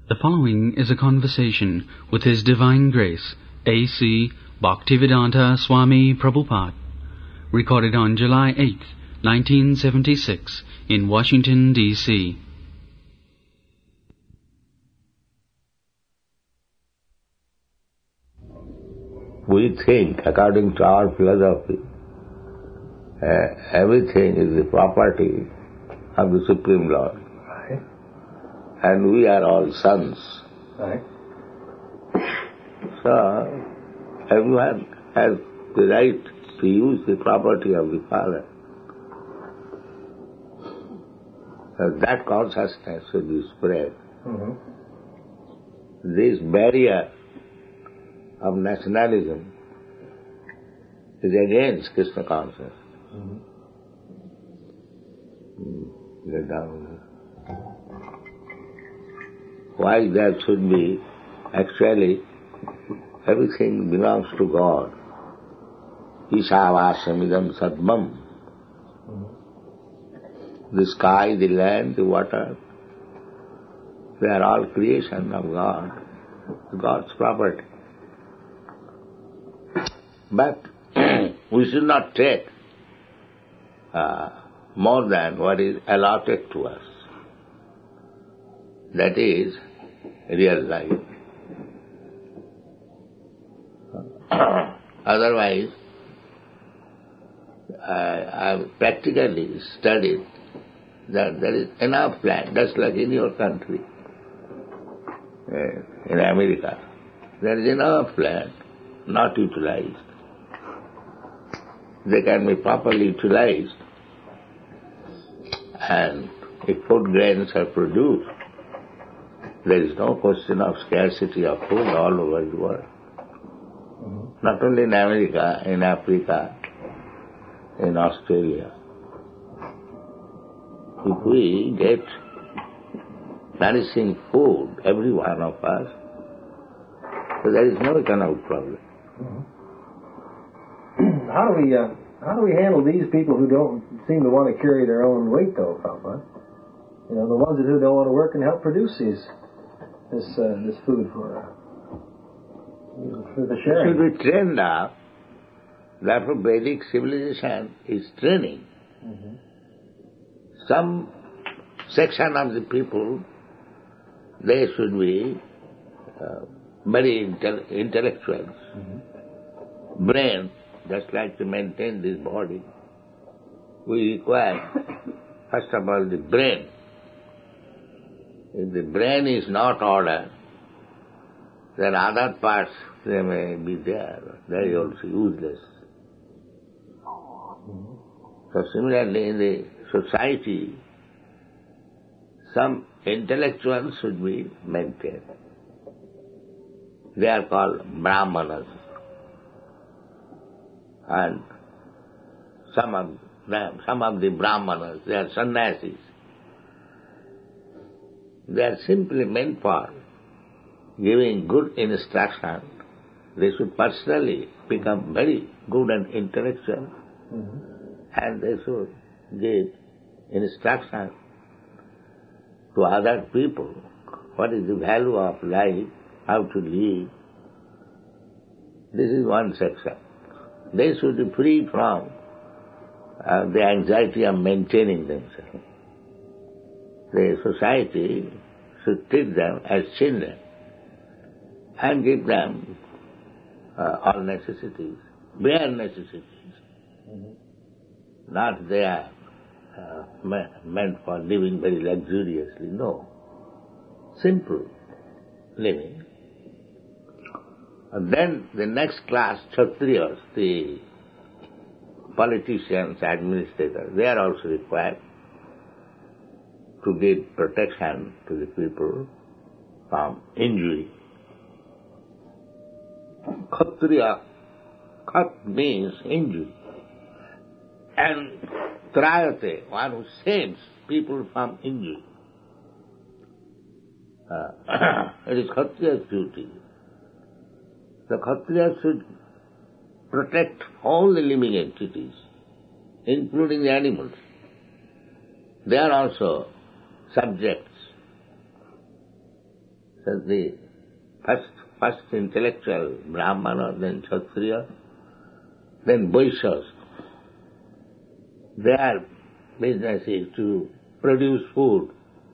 The following is a conversation with His Divine Grace, A.C. Bhaktivedanta Swami Prabhupada, recorded on July 8, 1976, in Washington, D.C. We think, according to our philosophy, everything is the property of the Supreme Lord. Right. And we are all sons. Right. So, everyone has the right to use the property of the Father. That consciousness should be spread. Mm-hmm. This barrier of nationalism is against Krishna consciousness. Mm-hmm. Get down. Why there should be, actually, everything belongs to God. Ishavashamidam sadmam. Mm-hmm. The sky, the land, the water, they are all creation of God, God's property. But we should not take more than what is allotted to us. That is real life. Otherwise, I have practically studied that there is enough land, just like in your country, in America. There is enough land not utilized. They can be properly utilized, and if food grains are produced, there is no question of scarcity of food all over the world. Mm-hmm. Not only in America, in Africa, in Australia. If we get nourishing food, every one of us, so there is no economic problem. Mm-hmm. How do we handle these people who don't seem to want to carry their own weight, though, Prabhupada? You know, the ones who don't want to work and help produce this food for the sharing. It should be trained up. Therefore, Vedic civilization is training. Mm-hmm. Some section of the people, they should be very intellectuals. Mm-hmm. Brain, just like to maintain this body, we require, first of all, the brain. If the brain is not ordered, then other parts, they may be there, they are also useless. So similarly, in the society, some intellectuals should be maintained. They are called Brahmanas. And some of the Brahmanas, they are sannyasis. They are simply meant for giving good instruction. They should personally become very good and intellectual, Mm-hmm. and they should give instruction to other people what is the value of life, how to live. This is one section. They should be free from the anxiety of maintaining themselves. The society should treat them as children and give them all necessities, bare necessities. Mm-hmm. Not they are meant for living very luxuriously, no. Simple living. And then the next class, Kshatriyas, the politicians, administrators, they are also required to give protection to the people from injury. Kshatriya, Khat means injury. And Trayate, one who saves people from injury. It is Kshatriya's duty. The Kshatriya should protect all the living entities, including the animals. They are also subjects. So the first intellectual, Brahmana, then Kshatriya, then Vaishyas. Their business is to produce food.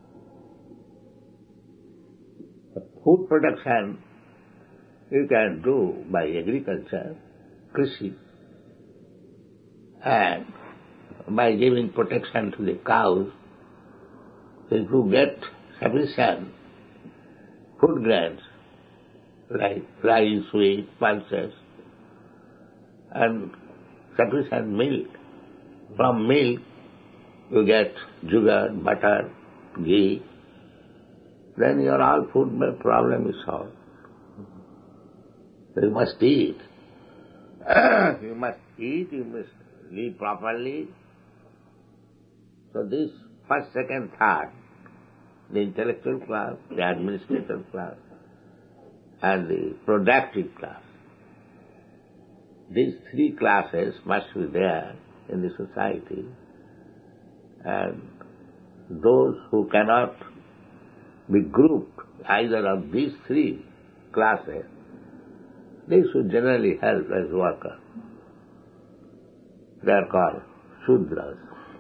Food production you can do by agriculture, krishi, and by giving protection to the cows. If you get sufficient food grains like rice, wheat, pulses, and sufficient milk, from milk you get sugar, butter, ghee, then your all food problem is solved. You must eat. You must eat, you must live properly. So this first, second, third, the intellectual class, the administrative class, and the productive class. These three classes must be there in the society, and those who cannot be grouped either of these three classes, they should generally help as workers. They are called Shudras.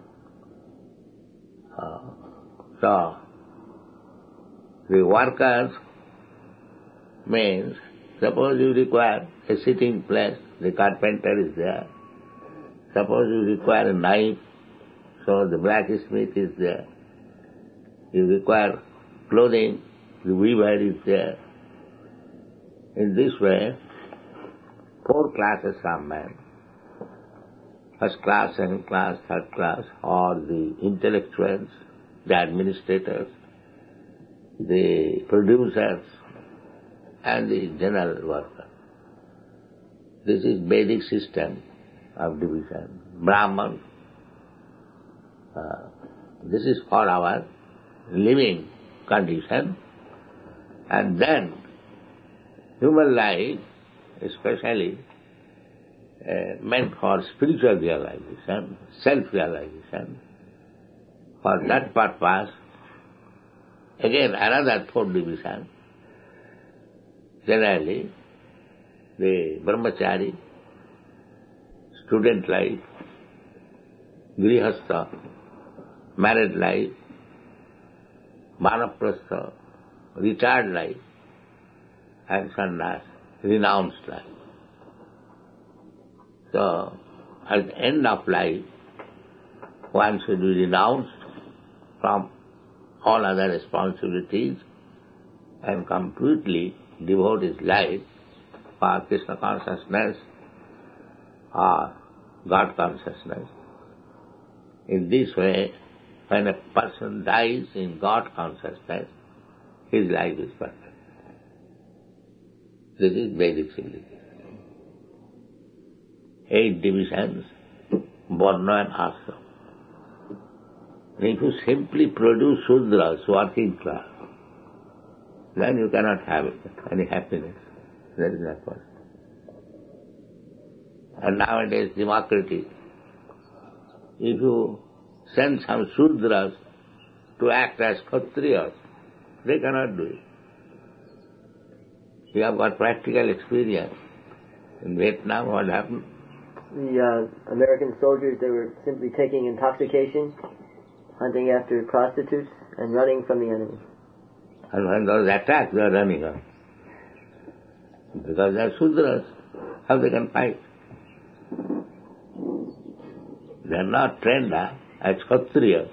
So, the workers means, suppose you require a sitting place, the carpenter is there. Suppose you require a knife, so the blacksmith is there. You require clothing, the weaver is there. In this way, four classes of men, first class, second class, third class, are the intellectuals, the administrators, the producers, and the general worker. This is Vedic system of division. Brahman, this is for our living condition, and then human life, especially meant for spiritual realization, self-realization. For that purpose, again another fourth division, generally the brahmachari, student life, grihastha, married life, vanaprastha, retired life, and sannyas, renounced life. So, at the end of life, one should be renounced from all other responsibilities and completely devote his life for Krishna consciousness or God consciousness. In this way, when a person dies in God consciousness, his life is perfect. This is Vedic civilization. 8 divisions, Varna and Ashram. If you simply produce Shudras, working class, then you cannot have any happiness. That is not possible. And nowadays, democracy, if you send some Shudras to act as Kshatriyas, they cannot do it. We have got practical experience. In Vietnam, what happened? The American soldiers, they were simply taking intoxication, hunting after prostitutes, and running from the enemy. And when those attack, they are running up. Because they are Shudras, how they can fight? They are not trained as Kshatriyas.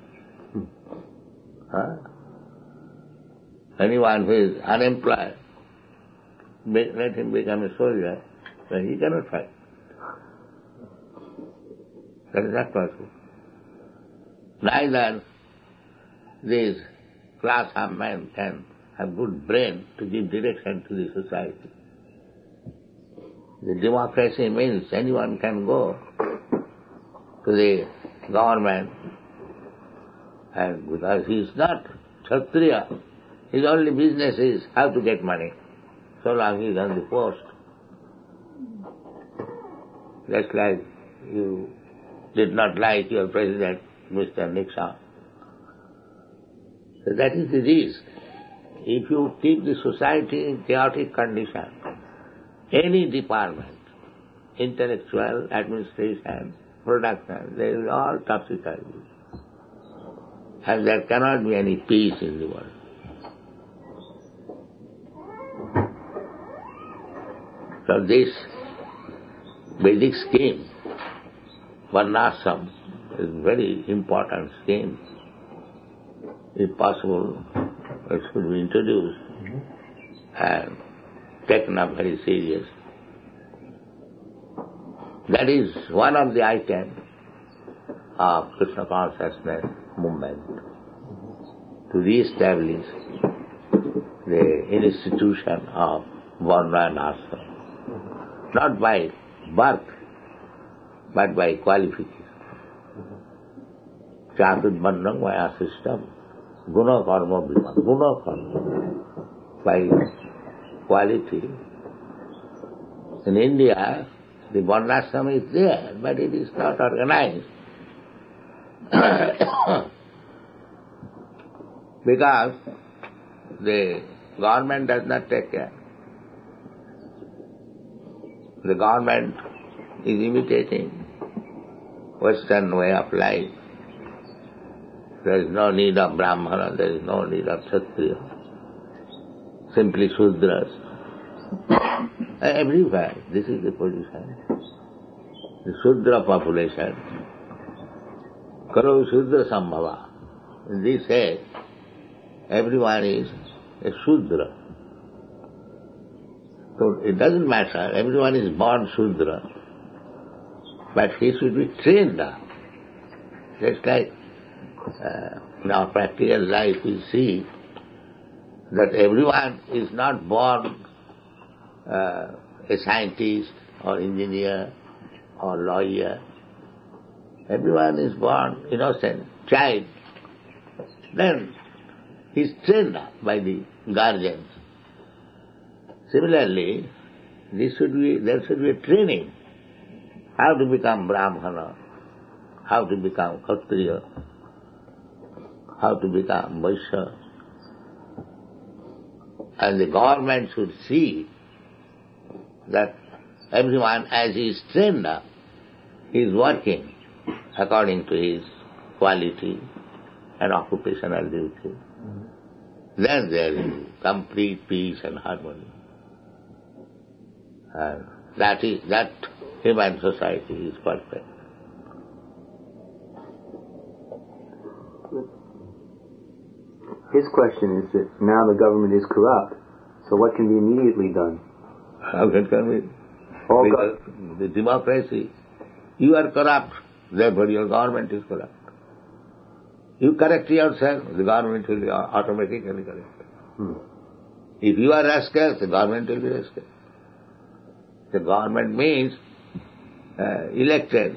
Anyone who is unemployed, let him become a soldier, but he cannot fight. That is not possible. Neither this class of men can have good brain to give direction to the society. The democracy means anyone can go to the government, and because he is not Kshatriya, his only business is how to get money, so long he is on the post. Just like you did not like your president, Mr. Nixon. So that is the risk. if you keep the society in chaotic condition, any department, intellectual, administration, production, they will all topsy-turvy. And there cannot be any peace in the world. So this Vedic scheme, Varnashram, is a very important scheme. If possible, it should be introduced and taken up very serious. That is one of the items of Krishna consciousness movement, to re-establish the institution of Varna and Ashram, not by birth, but by qualification. Chaturvarnam vaya system, guna karma bhima, guna karma, by quality. In India, the Varnashram is there, but it is not organized. Because the government does not take care. The government is imitating Western way of life. There is no need of Brahmana, there is no need of Kshatriya. Simply Shudras. Everywhere, this is the position. The Shudra population. Karo Shudra Sambhava. In this age, everyone is a Shudra. So it doesn't matter, everyone is born Shudra, but he should be trained up. Just like in our practical life we see that everyone is not born a scientist or engineer or lawyer. Everyone is born innocent, child. Then he is trained up by the guardians. Similarly, there should be a training. How to become Brahmana, how to become Kshatriya, how to become Vaishya. And the government should see that everyone, as he is trained up, he is working according to his quality and occupational duty. Then there is complete peace and harmony. And that human society is perfect. His question is that now the government is corrupt, so what can be immediately done? How can be? Because the democracy, you are corrupt, therefore your government is corrupt. You correct yourself, the government will be automatically correct. If you are rascal, the government will be rascal. The government means elected.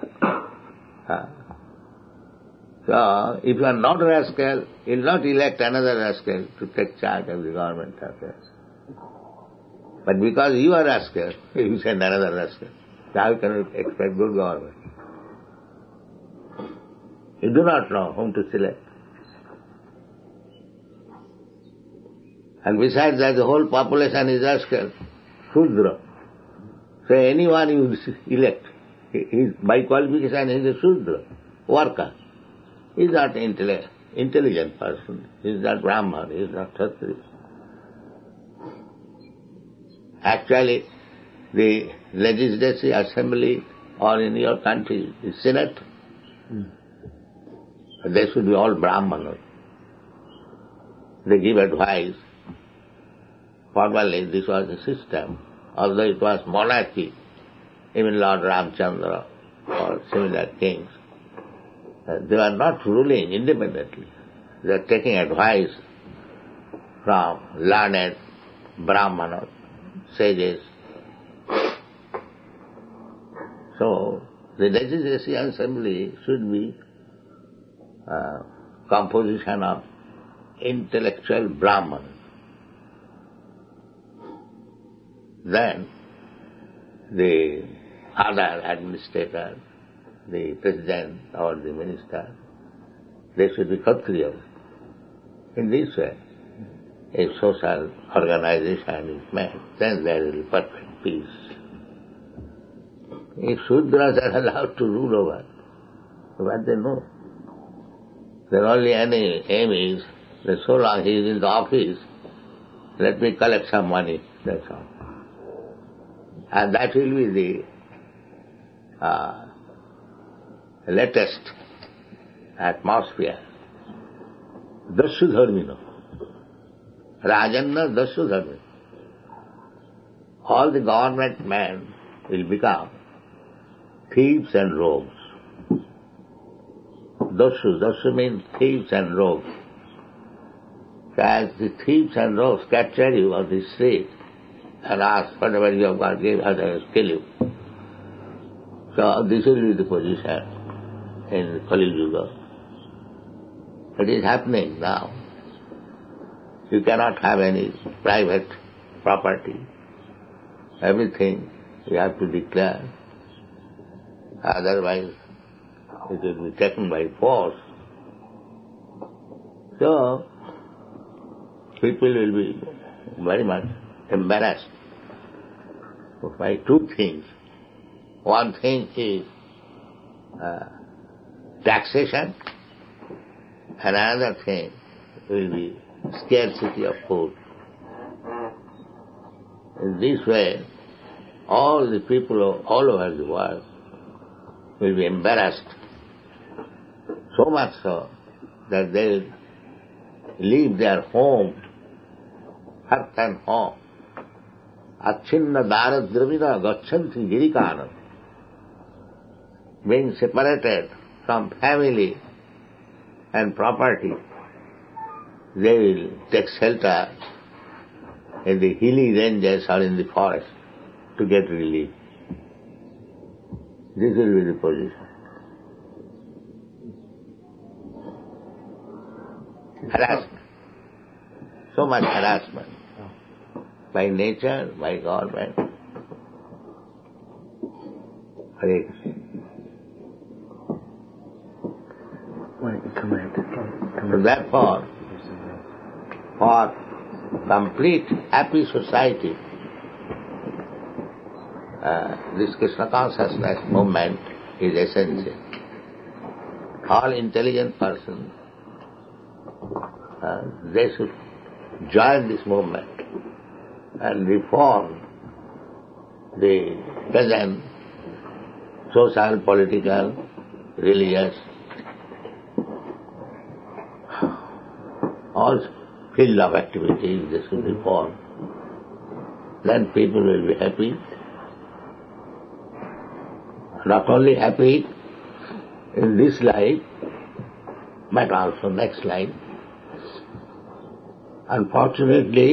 So, if you are not a rascal, you will not elect another rascal to take charge of the government affairs. But because you are a rascal, you send another rascal. So how can you expect good government? You do not know whom to select. And besides that, the whole population is rascal, Shudra. So anyone you elect, by qualification he is a Shudra, worker. He is not an intelligent person. He is not Brahman. He is not Kshatriya. Actually, the legislative assembly or in your country, the Senate, they should be all Brahmanas. They give advice. Formerly this was the system. Although it was monarchy, even Lord Ramchandra or similar kings, they were not ruling independently. They were taking advice from learned Brahmanas, sages. So, the legislative assembly should be composition of intellectual Brahmanas. Then, the other administrator, the president or the minister, they should be Kshatriyas. In this way. a social organization is made, then there will be perfect peace. If Shudras are allowed to rule over, what they know? Their only aim is that so long he is in the office, let me collect some money, that's all. And that will be the latest atmosphere. Dasyu dharmino. Rajanna dasyu dharmino. All the government men will become thieves and rogues. Dasyu means thieves and rogues. So as the thieves and rogues capture you on the street and ask whatever you have got, give others, kill you. So this will be the position in Kali Yuga. It is happening now. You cannot have any private property. Everything you have to declare. Otherwise, it will be taken by force. So, people will be very much embarrassed by two things. One thing is taxation, and another thing will be scarcity of food. In this way, all the people all over the world will be embarrassed, so much so that they will leave their home, hearth and home. Achinna dara dravina gachanti girikana. Being separated from family and property, they will take shelter in the hilly ranges or in the forest to get relief. This will be the position. Harassment. So much harassment. By nature, by government. Hare Krishna. So therefore, for complete happy society, this Krishna consciousness movement is essential. All intelligent persons, they should join this movement and reform the present social, political, religious, all field of activities they should reform. Then people will be happy. Not only happy in this life, but also next life. Unfortunately,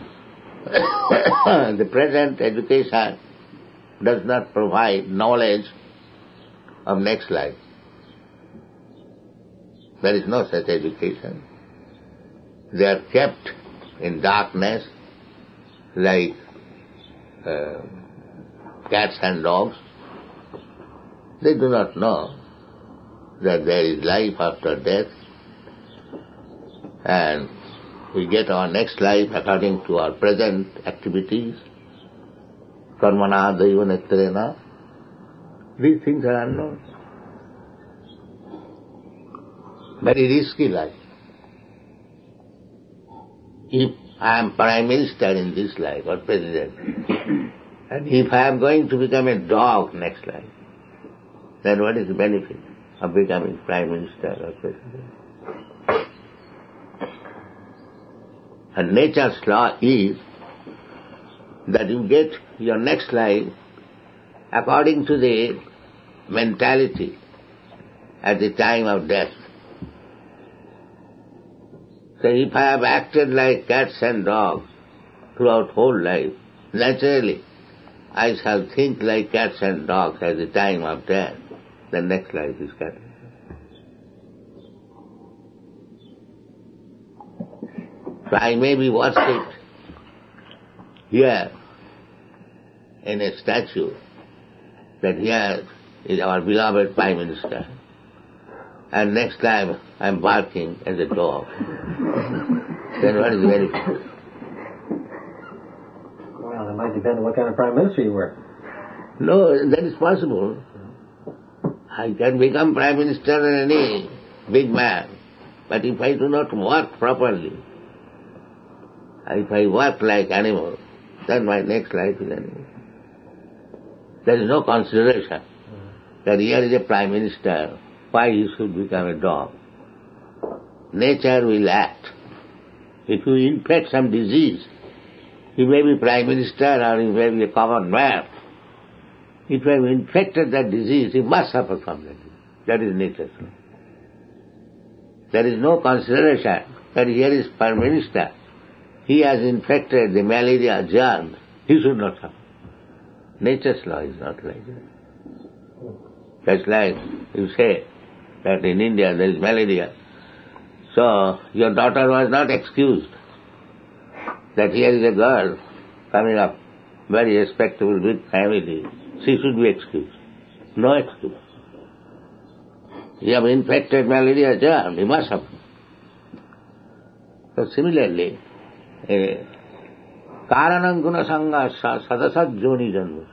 the present education does not provide knowledge of next life. There is no such education. They are kept in darkness like cats and dogs. They do not know that there is life after death, and we get our next life according to our present activities. Karmana daiva netrena. These things are unknown. Very risky life. If I am Prime Minister in this life or President, and if I am going to become a dog next life, then what is the benefit of becoming Prime Minister or President? And nature's law is that you get your next life according to the mentality at the time of death. So if I have acted like cats and dogs throughout whole life, naturally I shall think like cats and dogs at the time of death. The next life is cat. So I may be worshipped here in a statue that here is our beloved Prime Minister, and next time I am barking as a dog. then what is the benefit? Well, it might depend on what kind of prime minister you were. No, that is possible. I can become prime minister and any big man, but if I do not work properly, if I work like animal, then my next life is animal. There is no consideration that here is a prime minister, why he should become a dog. Nature will act. If you infect some disease, he may be prime minister or he may be a common man. If you have infected that disease, he must suffer from that disease. That is nature. There is no consideration that here is prime minister. He has infected the malaria germ. He should not suffer. Nature's law is not like that. Just like you say that in India there is malaria. So your daughter was not excused. That here is a girl coming up, very respectable, rich family. She should be excused. No excuse. You have infected malaria germ, you must suffer. So similarly, Karanam guna sangha sadasat joni janmasu.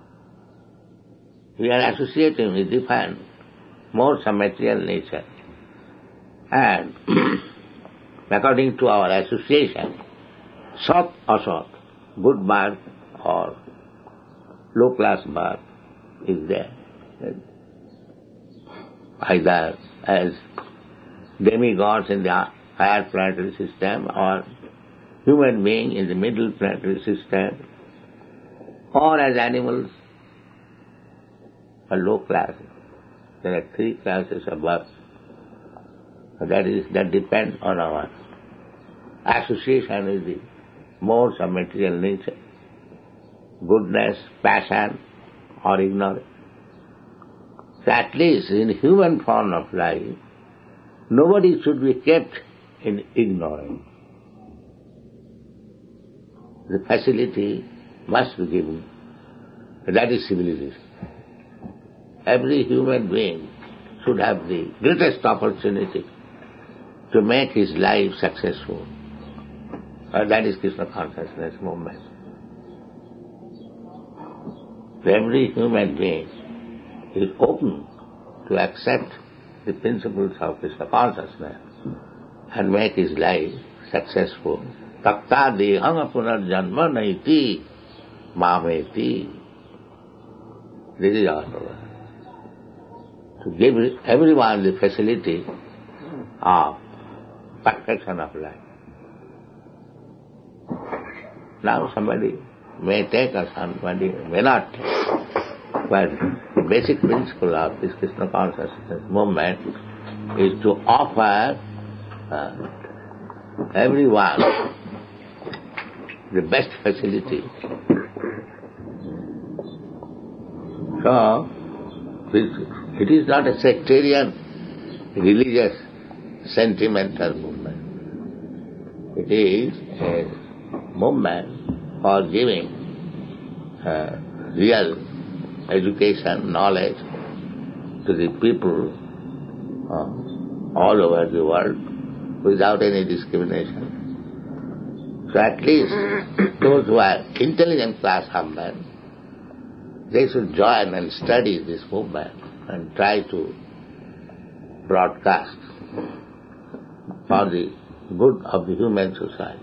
We are associating with different modes of material nature. And according to our association, sat asat, good birth or low class birth is there. Either as demigods in the higher planetary system or human being in the middle planetary system, or as animals or low class. There are three classes of birth. That depends on our association with the modes of material nature, goodness, passion, or ignorance. So at least in human form of life, nobody should be kept in ignorance. The facility must be given. That is civilization. Every human being should have the greatest opportunity to make his life successful. That is Krishna consciousness movement. Every human being is open to accept the principles of Krishna consciousness and make his life successful. Takta deham punarjanma naiti mameti. This is our program. To give everyone the facility of perfection of life. Now somebody may take or somebody may not take. But the basic principle of this Krishna consciousness movement is to offer everyone the best facility. So, it is not a sectarian, religious, sentimental movement. It is a movement for giving real education, knowledge to the people all over the world without any discrimination. So at least those who are intelligent class of men, they should join and study this movement and try to broadcast for the good of the human society.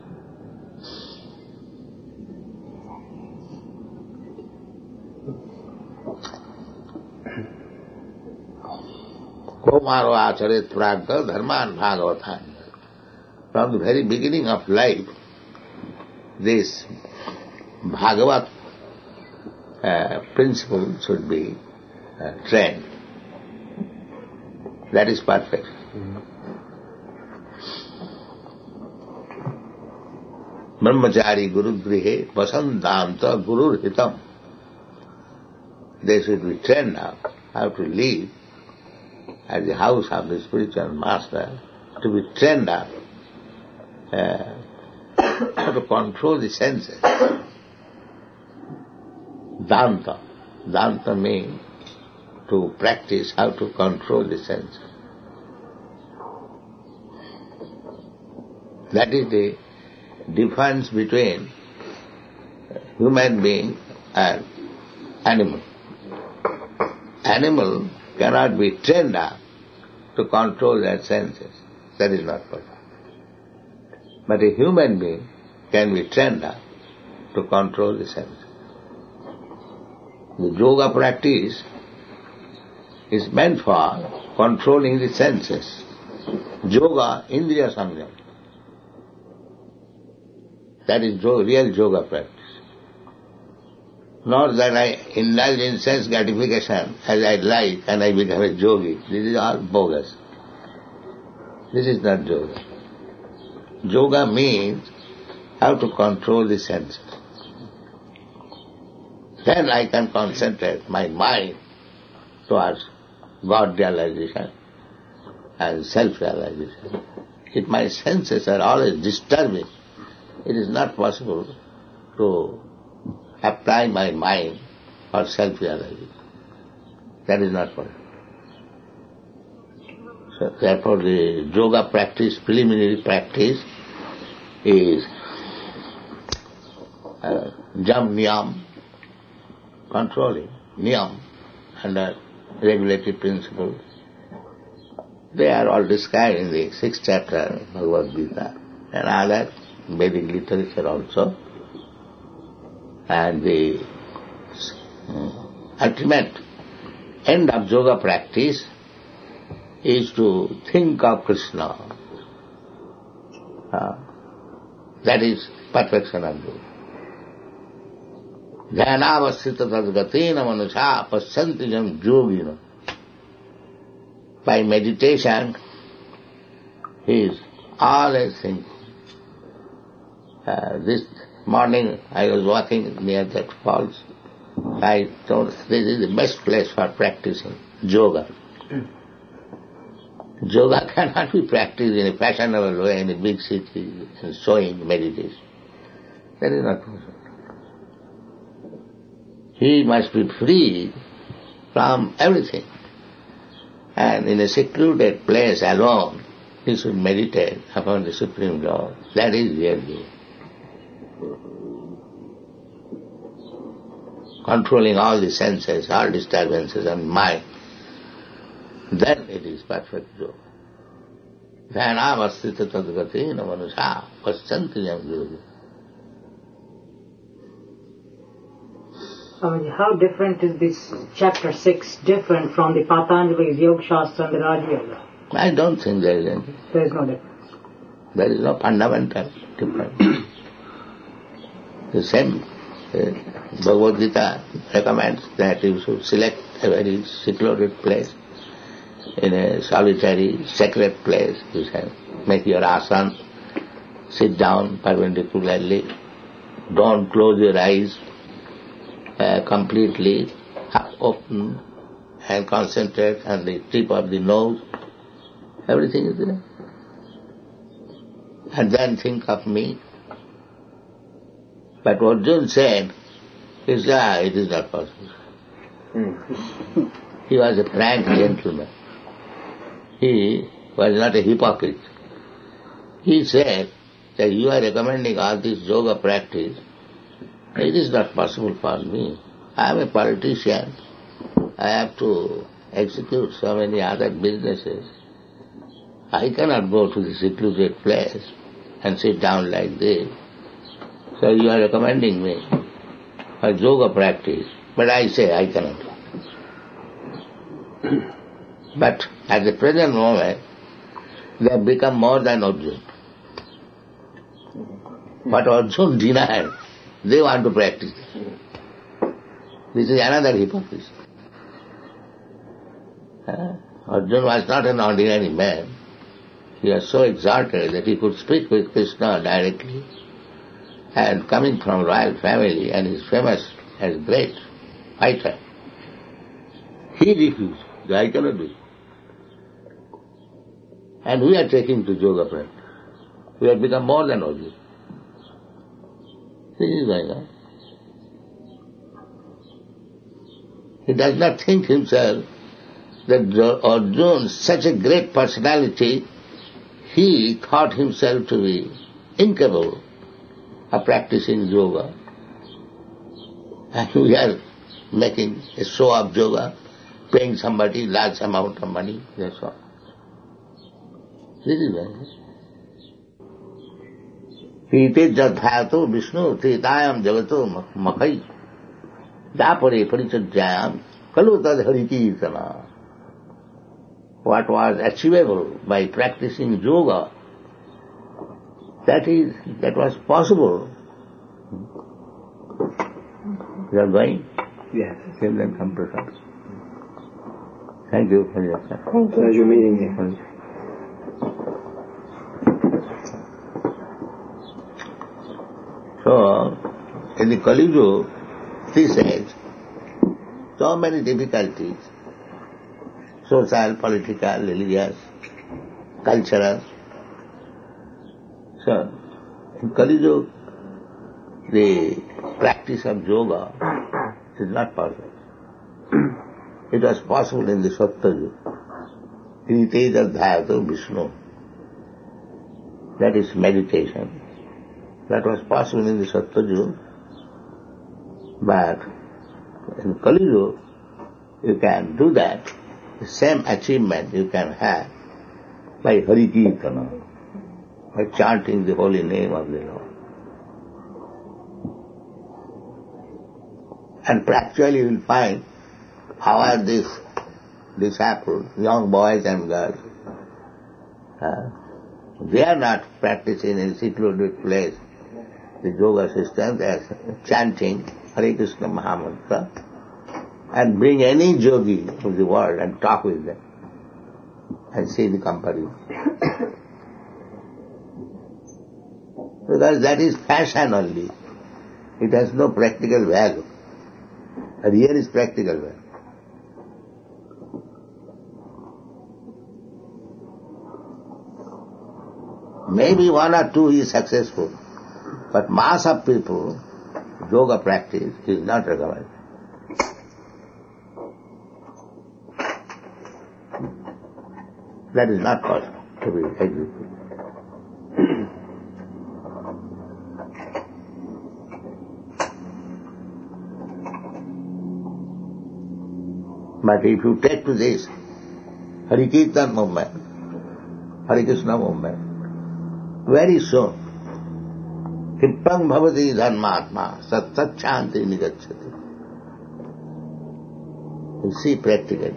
Komaro acharet pragta dharman bhagavata. From the very beginning of life, this Bhagavat principle should be trained. That is perfect. Brahmachari Guru Grihe Vasantanta Guru Hitam. They should be trained now how to live at the house of the spiritual master, to be trained up how to control the senses. Danta. Danta means to practice how to control the senses. That is the difference between human being and animal. Animal cannot be trained up to control their senses. That is not possible. But a human being can be trained up to control the senses. The yoga practice is meant for controlling the senses. Yoga, Indriya Samyam. That is real yoga practice. Not that I indulge in sense gratification as I like and I become a yogi. This is all bogus. This is not yoga. Yoga means how to control the senses. Then I can concentrate my mind towards God realization and self-realization. If my senses are always disturbing, it is not possible to apply my mind for self-realization. That is not possible. So therefore the yoga practice, preliminary practice, is jam niyam, controlling, niyam, under regulative principles. They are all described in the 6th chapter of Bhagavad Gita and other Vedic literature also. And the ultimate end of yoga practice is to think of Krishna. That is perfection of yoga. Dhyanavasthita tadgatena manusha pasyanti jam yogina. By meditation, he is always thinking. This morning I was walking near that falls. I thought this is the best place for practicing yoga. Yoga cannot be practiced in a fashionable way in a big city and showing meditation. That is not possible. He must be free from everything. And in a secluded place alone, he should meditate upon the Supreme Lord. That is real yoga. Controlling all the senses, all disturbances and mind, then it is perfect yoga. Dhyanavasthita tadgatena manusha pasyanti jam yogi. How different is this chapter 6 different from the Patanjali's Yoga Shastra and the Raja Yoga? I don't think there is any. There is no difference. There is no fundamental difference. The same Bhagavad Gita recommends that you should select a very secluded place, in a solitary, sacred place. You shall make your asana, sit down perpendicularly, don't close your eyes completely, open and concentrate on the tip of the nose. Everything is there. And then think of me. But what Arjuna said is that it is not possible. He was a frank gentleman. He was not a hypocrite. He said that you are recommending all this yoga practice. It is not possible for me. I am a politician. I have to execute so many other businesses. I cannot go to the secluded place and sit down like this. So you are recommending me for yoga practice, but I say I cannot. But at the present moment, they have become more than Arjuna. But Arjuna denied. They want to practice. This is another hypocrisy. Arjuna was not an ordinary man. He was so exalted that he could speak with Krishna directly. And coming from royal family and is famous as great fighter, he refused. I cannot do it. And we are taking to yoga practice. We have become more than Arjuna. This is going on. He does not think himself that Arjuna, such a great personality, he thought himself to be incapable of practicing yoga. And we are making a show of yoga, paying somebody large amount of money, that's all. This is why. Ite jadhayato Vishnu tritayam jagato makai dapare parichajyam kalu tad harikirtana. What was achievable by practicing yoga, that was possible. You are going? Yes. Tell them come to us. Thank you for your time. Thank you. Pleasure meeting you. So, in the Kali Yuga, this age, so many difficulties, social, political, religious, cultural. So, in Kali Yuga, the practice of yoga is not possible. It was possible in the Satya Yuga. Ite jadhayato Vishnu. That is meditation. That was possible in the Satya Yuga. But in Kali Yuga, you can do that. The same achievement you can have by Hari Kirtana, by chanting the holy name of the Lord. And practically you will find how are these disciples, young boys and girls, they are not practicing in a secluded place the yoga system, they are chanting Hare Krishna Mahamantra, and bring any yogi of the world and talk with them and see the comparison. Because that is fashion only. It has no practical value. And here is practical value. Maybe one or two is successful, but mass of people, yoga practice is not recommended. That is not possible to be executed. But if you take to this Hari Kirtan movement, Hare Krishna movement, very soon, Kipang bhavati dharmatma sat sat shanti nigacchati. You see practically.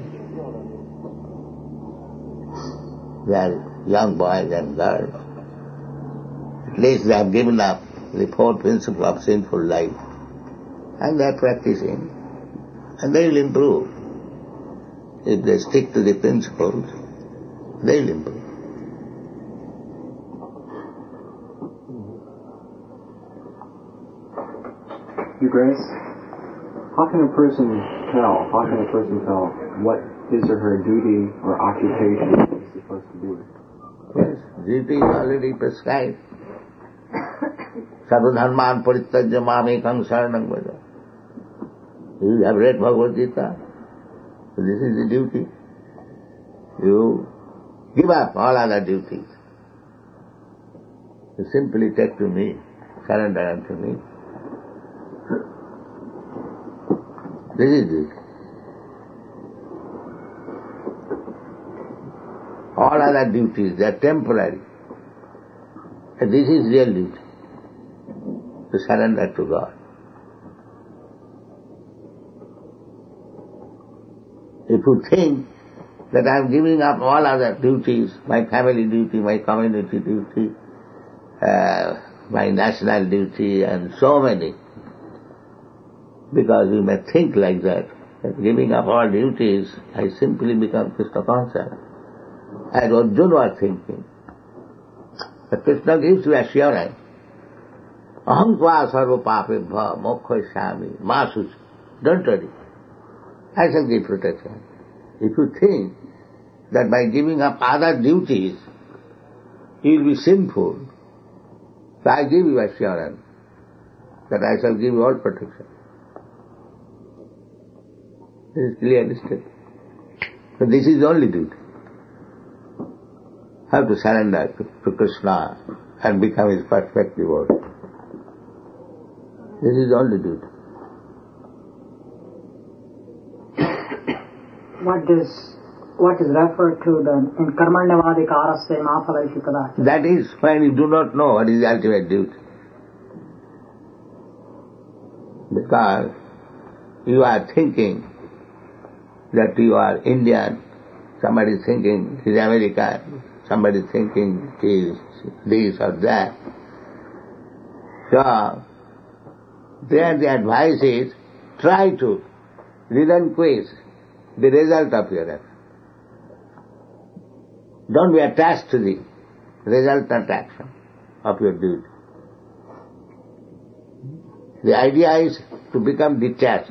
They are young boys and girls. At least they have given up the four principles of sinful life. And they are practicing. And they will improve. If they stick to the principles, they will improve. Your Grace, how can a person tell what his or her duty or occupation is supposed to do? Yes, duty is already prescribed. Sadhudharman parityajya mamekam saranam vraja. You have read Bhagavad Gita. So this is the duty. You give up all other duties. You simply take to me, surrender unto me. This is it. All other duties, they are temporary. And this is real duty, to surrender to God. If you think that I am giving up all other duties, my family duty, my community duty, my national duty, and so many, because you may think like that giving up all duties, I simply become Krishna conscious. As Arjuna was thinking. But Krishna gives you assurance. Aham tva sarva papebha mokshaishyami ma suci. Don't worry. I shall give protection. If you think that by giving up other duties, you will be sinful, so I give you assurance that I shall give you all protection. This is clearly stated. So this is the only duty. Have to surrender to Krishna and become his perfect devotee. This is all the duty. What is referred to in Karmanyavadika Araste Mahaphaleshu Kadacha? That is when you do not know what is the ultimate duty. Because you are thinking that you are Indian, somebody is thinking he is American, somebody is thinking he is this or that. So, there the advice is, try to relinquish the result of your effort. Don't be attached to the resultant action of your duty. The idea is to become detached.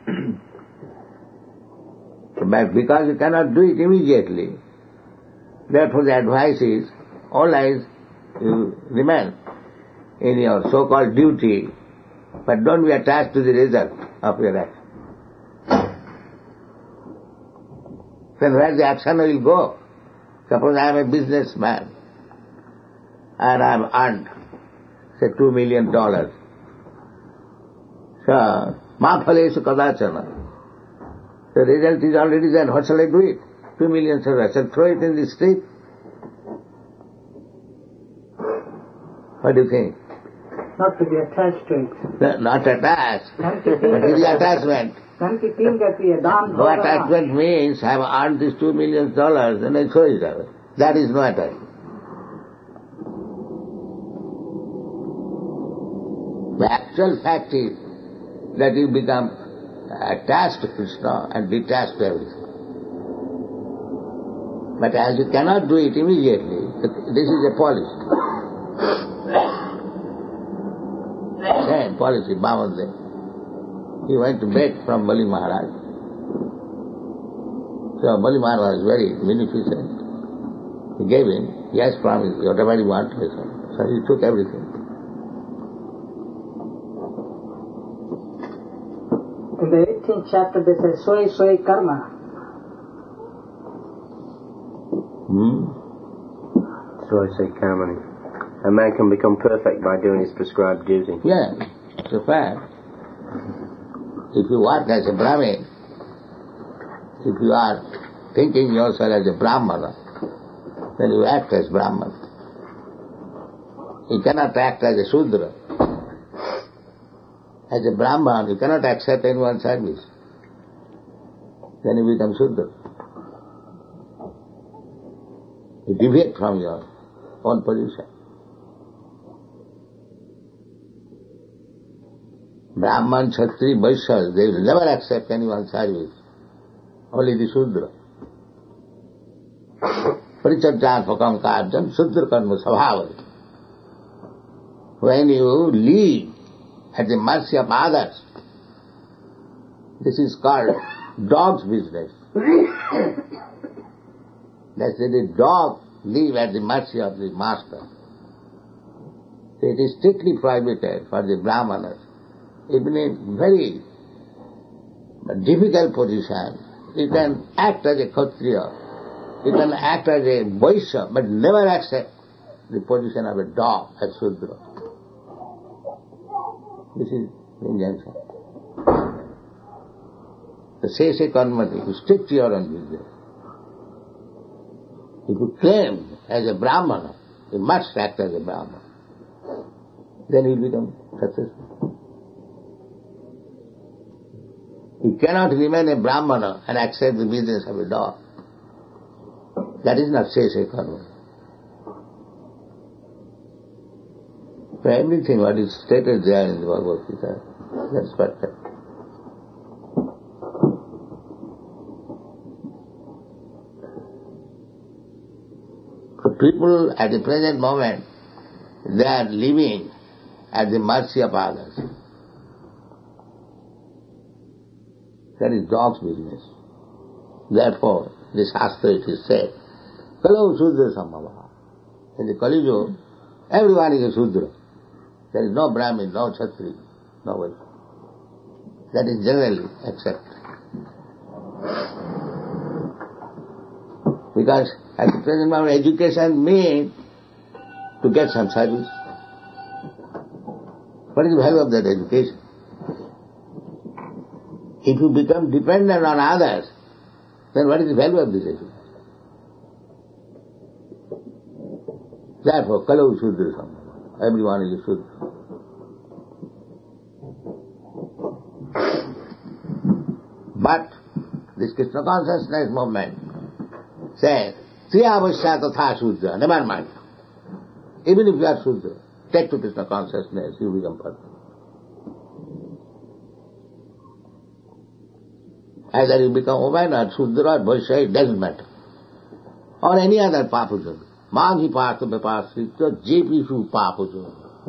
But because you cannot do it immediately, therefore the advice is, always you remain in your so-called duty, but don't be attached to the result of your action. Then where the action will go? Suppose I am a businessman and I have earned, say, $2 million. So, Mahaphaleshu Kadachana. The result is already there. What shall I do it? 2 million, I shall throw it in the street. What do you think? Not to be attached to it. No, not attached. What is the attachment? No attachment means I have earned this $2 million and I throw it away. That is no attachment. The actual fact is that you become attached to Krishna and detached to everything. But as you cannot do it immediately, this is a policy. Same policy, Bhavandev. He went to beg from Bali Maharaj. So Bali Maharaj was very beneficent. He gave him, he has promised, whatever he wanted. So he took everything. In the 18th chapter they say, Soy karma. Soy karma. A man can become perfect by doing his prescribed duty. Yeah, it's a fact. If you work as a Brahmin, if you are thinking yourself as a Brahmana, then you act as Brahman. You cannot act as a Shudra. As a Brahman, you cannot accept anyone's service. Then you become Shudra. You deviate from your own position. Brahman, Kshatriya, Vaishya, they will never accept anyone's service. Only the Shudra. Parichadjan Phakam Karjan, Shudra Karma Sabhavati. When you live at the mercy of others, this is called dog's business. That's the dog live at the mercy of the master. So it is strictly prohibited for the Brahmanas, even in very difficult position, you can act as a Kshatriya, you can act as a Vaishya, but never accept the position of a dog, as Shudra. This is the injunction. The Seshe Karmati, you stick to your own business. If you claim as a Brahmana, you must act as a Brahmana. Then you become successful. You cannot remain a Brahmana and accept the business of a dog. That is not Seshe Karma. For everything what is stated there in the Bhagavad Gita, that's perfect. So people at the present moment, they are living at the mercy of others. That is dog's business. Therefore, the Shastra it is said, Kalu Shudra Samabha. In the Kali Yuga, everyone is a Shudra. There is no Brahmin, no Kshatriya, no Vaishya. That is generally accepted. Because at the present moment, education means to get some service. What is the value of that education? If you become dependent on others, then what is the value of this education? Therefore, Kalau Shudra Sangha. Everyone is a Shudra. But this Krishna consciousness movement says, Triyavasya tatha Shudra, never mind. Even if you are Shudra, take to Krishna consciousness, you become perfect. Either you become woman or Shudra or Vaishya, it doesn't matter. Or any other Papuja. Manhi Partha Vipasrita, Jepishu Papuja.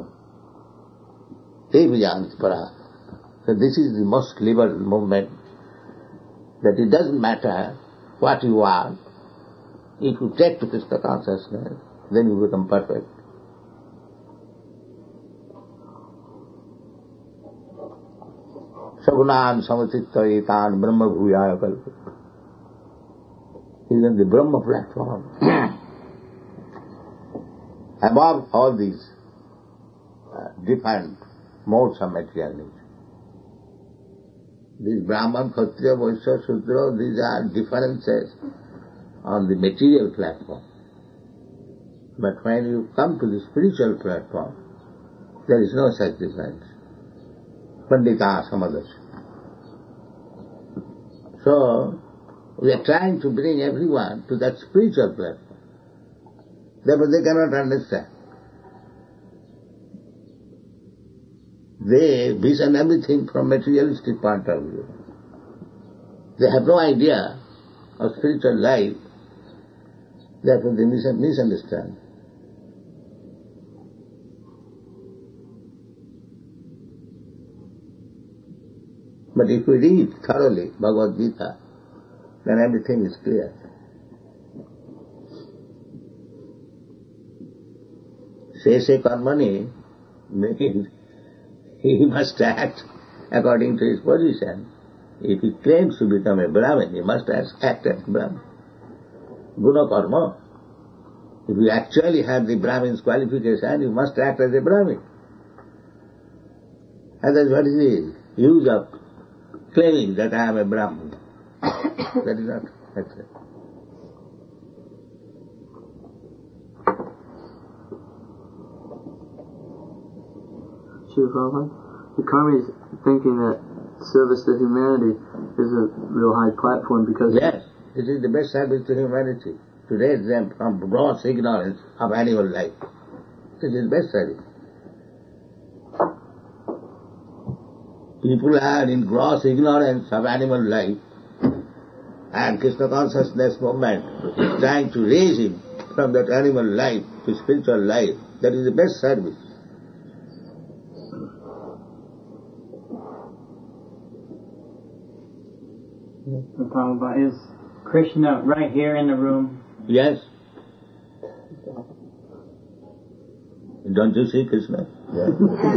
Devijanti Para. So this is the most liberal movement, that it doesn't matter what you are. If you take to Krishna consciousness, then you become perfect. Sagunan Samatitta Etan Brahma Bhuyaya Kalpa. He is on the Brahma platform. Above all these different modes of material nature. These Brahman, Kshatriya, Vaishya, Shudra, these are differences on the material platform. But when you come to the spiritual platform, there is no such difference. Pandita Samadasya. So, we are trying to bring everyone to that spiritual platform. Therefore they cannot understand. They vision everything from materialistic point of view. They have no idea of spiritual life. Therefore they misunderstand. But if we read thoroughly Bhagavad Gita, then everything is clear. Sese karmani means he must act according to his position. If he claims to become a Brahmin, he must act as a Brahmin. Guna karma. If you actually have the Brahmin's qualification, you must act as a Brahmin. And that's what is the use of claiming that I am a Brahmin. That is not accurate. Srila Prabhupada, the karma is thinking that service to humanity is a real high platform because... Yes, it is the best service to humanity, to raise them from gross ignorance of animal life. It is the best service. People are in gross ignorance of animal life, and Krishna consciousness movement is trying to raise him from that animal life to spiritual life. That is the best service. Prabhupada, is Krishna right here in the room? Yes. Don't you see Krishna? Yes.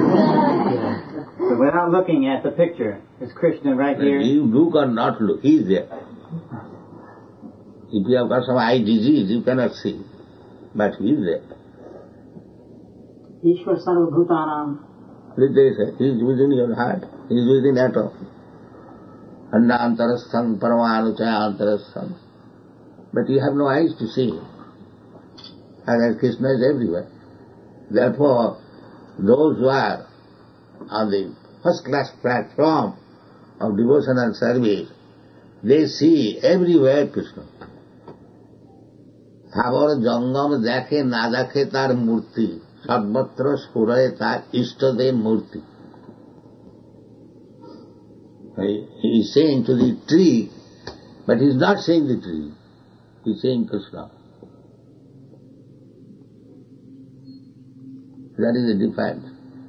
So without looking at the picture, is Krishna right here? You look or not look, he is there. If you have got some eye disease, you cannot see. But he is there. Ishwar Sarvabhutanam. He is within your heart. He is within atom. Andantarastham paramanuchayantarastham. But you have no eyes to see him. And Krishna is everywhere. Therefore, those who are on the first-class platform of devotional service, they see everywhere Krishna. Thabor jangam dekhe na dekhe tar murti, sarvatra spuraye tar ishtade murti. He is saying to the tree, but he is not saying the tree. He is saying Krishna. That is the difference.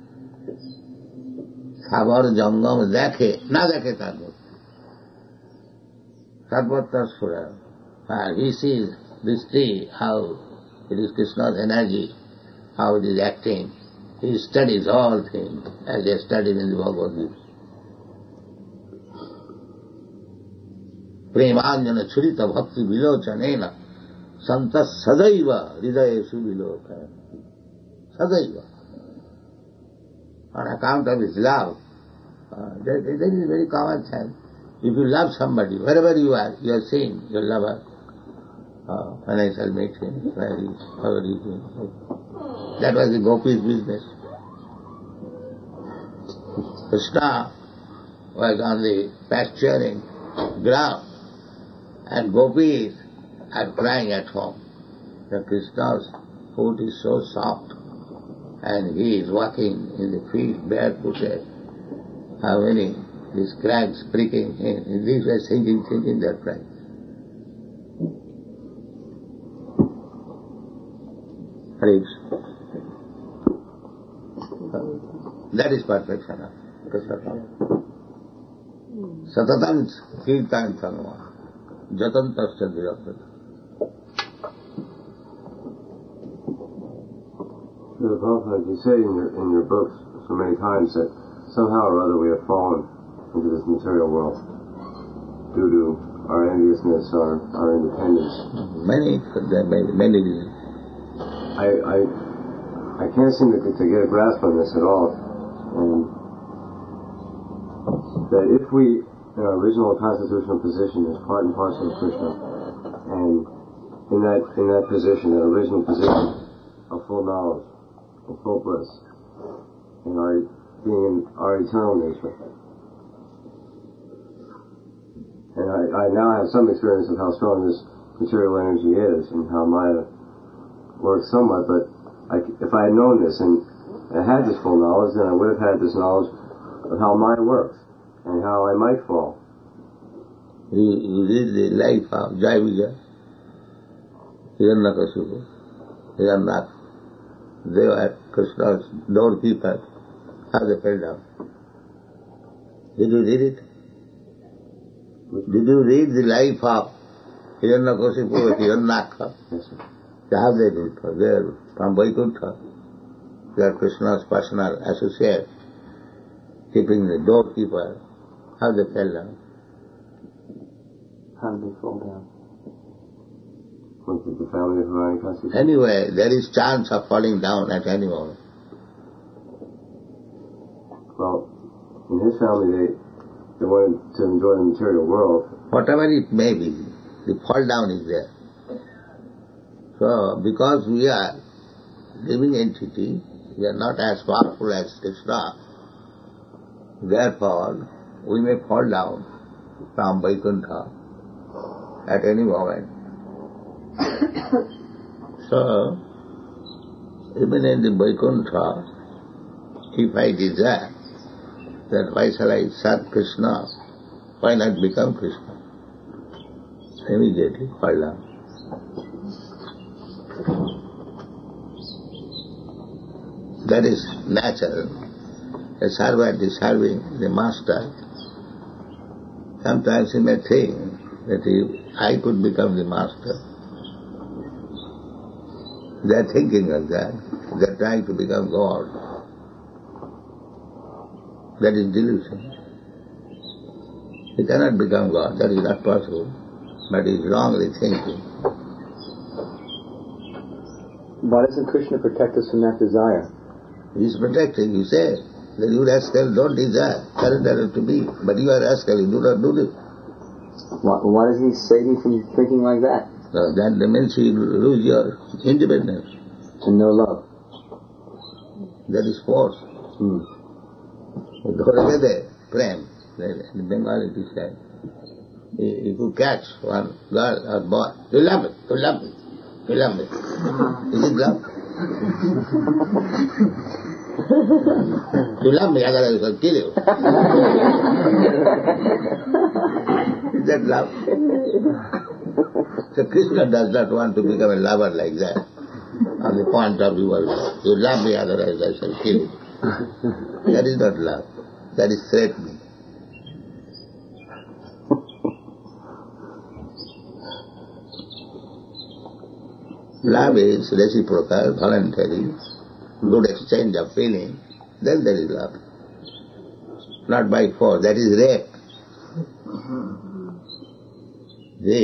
Thabor jangam dekhe na dekhe tar murti. Sarvatra spuraye. He sees this tree, how it is Krishna's energy, how it is acting. He studies all things as he has studied in the Bhagavad Gita. Premanjana churita bhakti vilochanena santas sadaiva hridayeshu vilochanena. sadaiva. On account of his love. That is very common sense. If you love somebody, wherever you are seeing your lover. When I shall meet him, where he is, how he is doing. That was the Gopi's business. Krishna was on the pasturing ground, and Gopis are crying at home. The Krishna's foot is so soft, and he is walking in the field barefooted. How many these cracks pricking in this way, thinking that crying. That is perfection of Krishna. Satatam kirtan tanva jatan tasya dhirapata. Prabhupada, you say in your books so many times that somehow or other we have fallen into this material world due to our enviousness, our independence. Many reasons. I can't seem to get a grasp on this at all. That if we, in our original constitutional position, is part and parcel of Krishna, and in that position, that original position of full knowledge, of full bliss, and being in our eternal nature. And I now have some experience of how strong this material energy is and how Maya works somewhat, but if I had known this and I had this full knowledge, then I would have had this knowledge of how Maya works and how I might fall. You read the life of Jayavijaya, Hiranyakashipu, Hiranyaka. They were Krishna's doorkeepers. How they fell down. Did you read it? Did you read the life of Hiranyakashipu, Hiranyaka? Yes, sir. How they did it? They are from Vaikuntha. They are Krishna's personal associate, keeping the doorkeeper. How they fell down? How did they fall down? Was it the family of Hiranyakashipu? Anyway, there is chance of falling down at any moment. Well, in his family, they wanted to enjoy the material world. Whatever it may be, the fall down is there. So, because we are living entity, we are not as powerful as Krishna. Therefore, we may fall down from Vaikuntha at any moment. So, even in the Vaikuntha, if I desire that why shall I serve Krishna, why not become Krishna? Immediately fall down. That is natural. A servant is serving the master. Sometimes he may think that if I could become the master. They are thinking of that. They are trying to become God. That is delusion. He cannot become God. That is not possible. But he is wrongly thinking. Why doesn't Krishna protect us from that desire? He is protecting. You say that you rascal don't desire, surrender to me. But you are rascal, you do not do this. Why doesn't he save me from thinking like that? So that means you lose your independence. And no love. That is force. Prem, in Bengali it is said. If you catch one girl or boy, you love it, you love it, you love it. Is it love? You love me, otherwise I will kill you. Is that love? So Krishna does not want to become a lover like that. On the point of view of love. You love me, otherwise I shall kill you. That is not love. That is threatening. Love is reciprocal, voluntary, good exchange of feeling. Then there is love. Not by force. That is rape.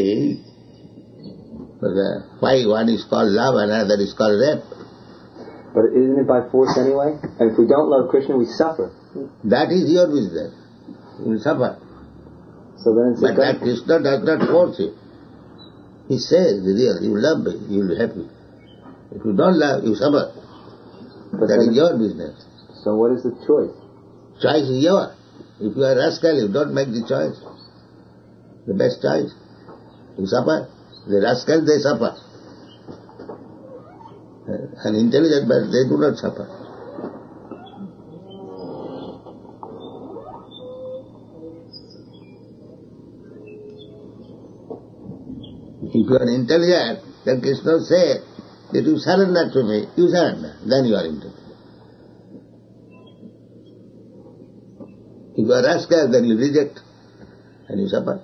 Why one is called love and another is called rape? But isn't it by force anyway? And if we don't love Krishna, we suffer. That is your business. You will suffer. So then it's but that Krishna does not force you. He says, really, you love me, you will be happy. If you don't love, you suffer. But that is your business. So what is the choice? Choice is yours. If you are rascal, you don't make the choice. The best choice. You suffer. The rascals, they suffer. And intelligent, but they do not suffer. If you are intelligent, then Krishna says that you surrender to me, you surrender, then you are intelligent. If you are rascal, then you reject and you suffer.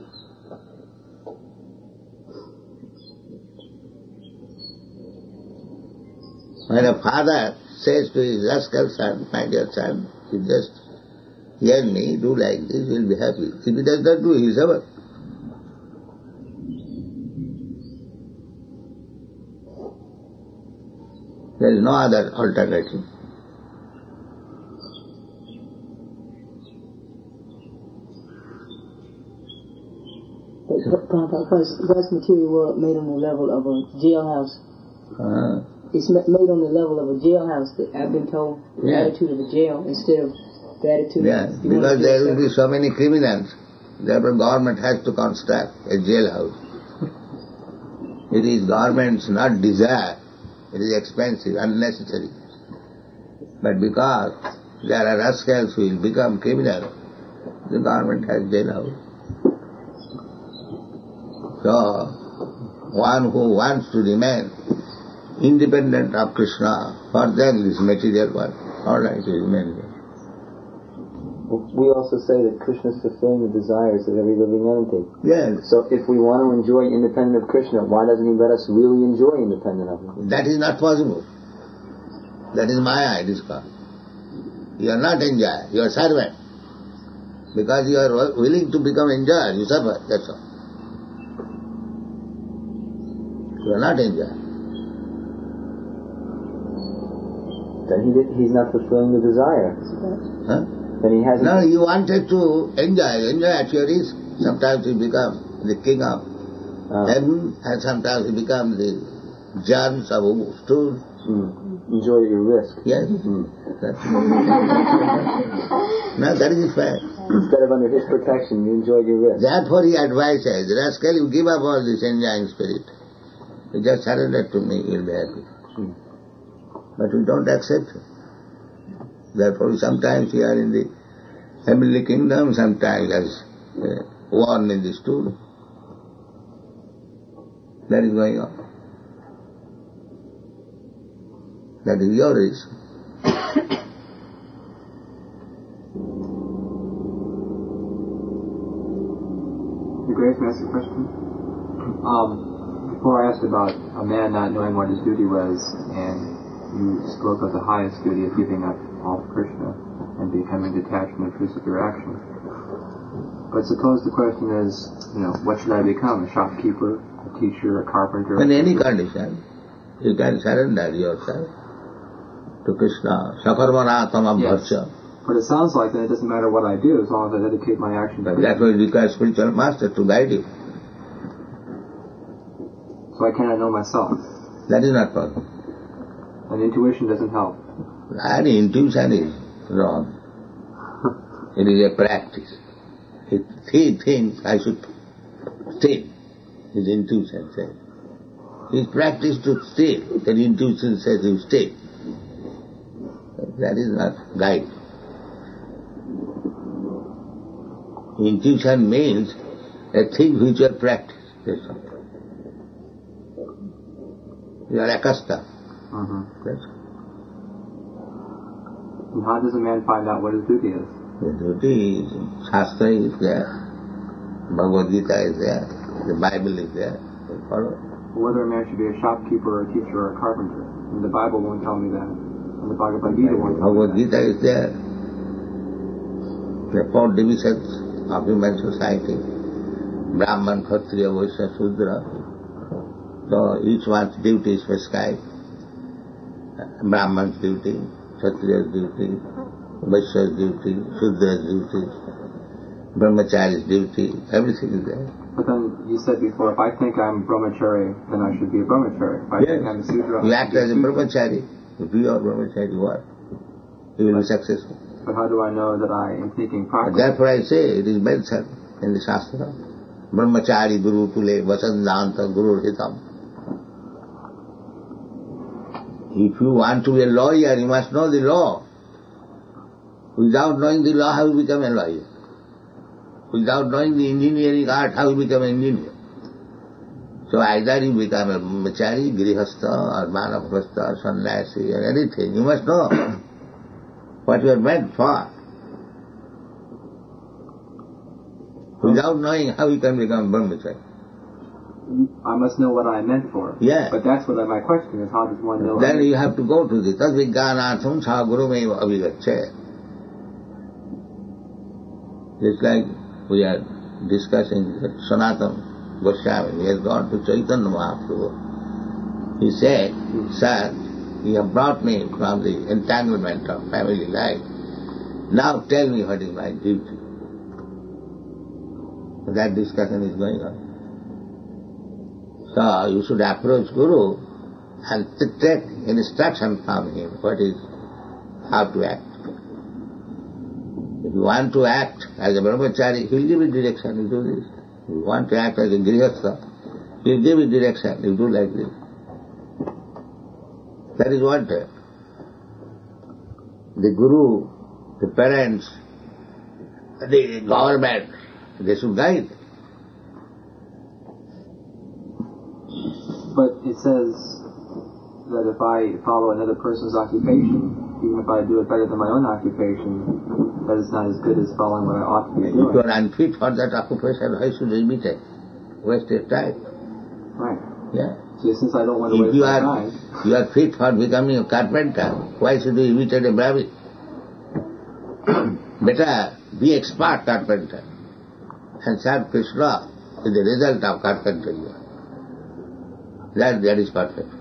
When a father says to his rascal son, my dear son, you just hear me, do like this, you will be happy. If he does not do, he will suffer. There is no other alternative. God's material world made on the level of a jailhouse. It's made on the level of a jailhouse. That I've been told the attitude of a jail instead of the attitude of because there will be so many criminals. Therefore government has to construct a jailhouse. It is government's not desire. It is expensive, unnecessary. But because there are rascals who will become criminals, the government has jailhouse. So, one who wants to remain independent of Krishna, for them this material world, all right, to remain there. We also say that Krishna is fulfilling the desires of every living entity. Yes. So if we want to enjoy independent of Krishna, why doesn't he let us really enjoy independent of him? That is not possible. That is Maya, it is called. You are not enjoyer, you are servant. Because you are willing to become enjoyer, you suffer, that's all. You are not enjoyer. Then he's not fulfilling the desire. Huh? Then he hasn't. No, you wanted to enjoy at your risk. Sometimes you become the king of heaven, and sometimes you become the germs of a stool. Enjoy at your risk. Yes. No, that is fact. Instead of under his protection, you enjoy at your risk. Therefore he advises, rascal, you give up all this enjoying spirit. You just surrender to me, you will be happy. But we don't accept it. Therefore sometimes we are in the heavenly kingdom, sometimes as one in the stool. That is going on. That is your risk. Grace, may I ask a question? Before I asked about a man not knowing what his duty was, and you spoke of the highest duty of giving up all for Krishna and becoming detached from intrusive direction. But suppose the question is, what should I become? A shopkeeper, a teacher, a carpenter? In any condition, you can surrender yourself to Krishna. Sakarvanatama bharsya. But it sounds like that it doesn't matter what I do as long as I dedicate my action to Krishna. That's why you require spiritual master to guide you. So I cannot know myself. That is not possible. And intuition doesn't help. And intuition is wrong. It is a practice. He thinks I should steal. His intuition says. His practice to steal. Then intuition says you steal. That is not guide. Intuition means a thing which you have practiced. That's all. You are accustomed. That's all. And how does a man find out what his duty is? The duty is, Shastra is there, Bhagavad Gita is there, the Bible is there. Follow. Whether a man should be a shopkeeper or a teacher or a carpenter. And the Bible won't tell me that. And the Bhagavad Gita won't tell me Bhagavad Gita is there. The 4 divisions of human society, Brahman, Kshatriya, Vaishya, Shudra. So each one's duty is prescribed. Brahman's duty, Kshatriya's duty, Vaishya's duty, Shudra's duty, Brahmachari's duty, everything is there. But then you said before, if I think I'm brahmachari, then I should be a brahmachari. If I think I'm a Sudra, you act as a brahmachari. If you are brahmachari, what? You will be successful. But how do I know that I am thinking properly? Therefore I say, it is mentioned in the Shastra. Brahmachari guru tule vasandanta guru hitam. If you want to be a lawyer, you must know the law. Without knowing the law, how you become a lawyer? Without knowing the engineering art, how you become an engineer? So either you become a brahmachari, grihastha, or manaprastha, sannyasi, or anything. You must know what you are meant for. Without knowing how you can become brahmachari. I must know what I'm meant for. Yeah. But that's what my question is, how does one know? Then you have to go to the tadvijnanatham sa gurumeva avigacche. Just like we are discussing that Sanatana Goswami, he has gone to Chaitanya Mahaprabhu. He said, Sir, you have brought me from the entanglement of family life. Now tell me what is my duty. That discussion is going on. So you should approach Guru and take instruction from him how to act. If you want to act as a brahmachari, he will give you direction, you do this. If you want to act as a grihastha, he will give you direction, you do like this. That is what the Guru, the parents, the government, they should guide. But it says that if I follow another person's occupation, even if I do it better than my own occupation, that is not as good as following what I ought to be doing. If you are unfit for that occupation, why should you imitate? Waste your time. Right. Yeah. So since I don't want to waste my time... If you are fit for becoming a carpenter, why should you imitate a Brahmin? Better be expert carpenter and serve Krishna with the result of carpentry. That is perfect.